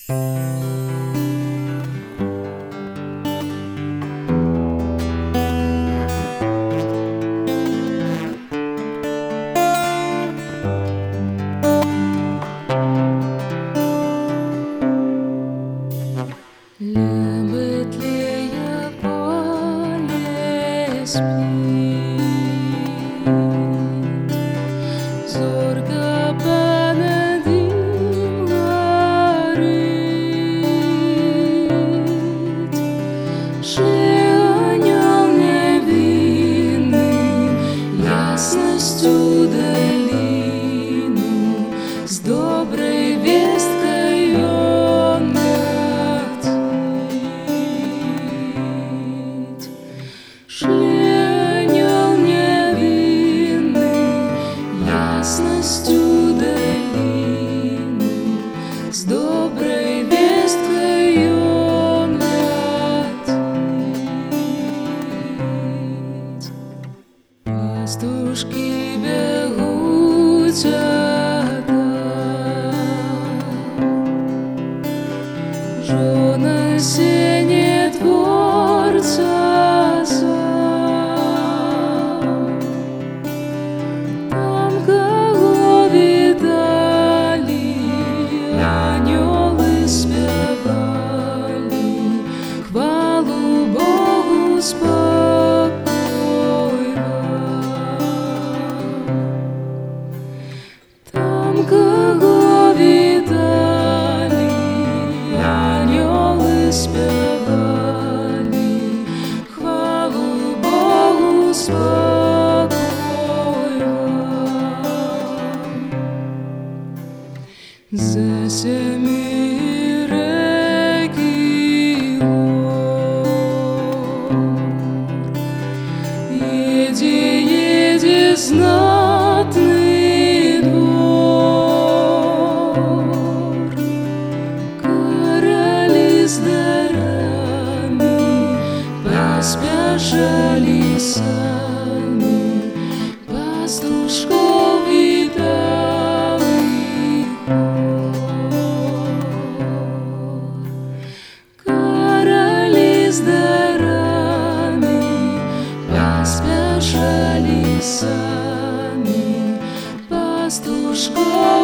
Лебедливое поле спит, зорко понад ним горит. Шли анёл невинный ясностью долину, с доброй весткой он летит. Шли анёл невинный ясностью долину, с доброй весткой он летит. Пастушки бегут жон осенне творца сам. Там, кого видали, анёлы спевали хвалу Богу спокойно. Там, кого видали, анёлы спевали хвалу Богу спокойно. За семи реки гор еди знатный двор. Короли с дарами поспешали сами, пастушков видали хор. Короли с дарами поспешали сами, пастушков